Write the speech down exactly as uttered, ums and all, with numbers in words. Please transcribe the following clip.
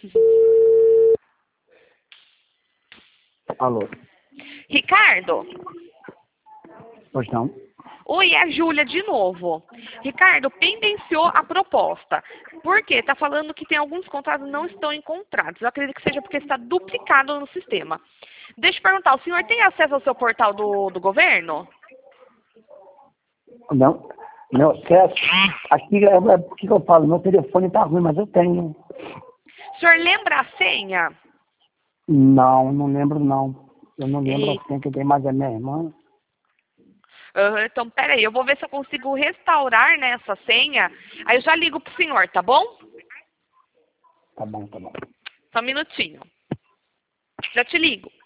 Alô? Ricardo? Pois não? Oi, é a Júlia de novo. Ricardo, pendenciou a proposta. Por quê? Está falando que tem alguns contratos que não estão encontrados. Eu acredito que seja porque está duplicado no sistema. Deixa eu perguntar, o senhor tem acesso ao seu portal do, do governo? Não. Meu acesso. Aqui é, é porque eu falo, meu telefone tá ruim, mas eu tenho. O senhor lembra a senha? Não, não lembro não. Eu não lembro E... assim, que tem mais a minha irmã. Uhum, então, peraí, eu vou ver se eu consigo restaurar, né, essa senha. Aí eu já ligo pro senhor, tá bom? Tá bom, tá bom. Só um minutinho. Já te ligo.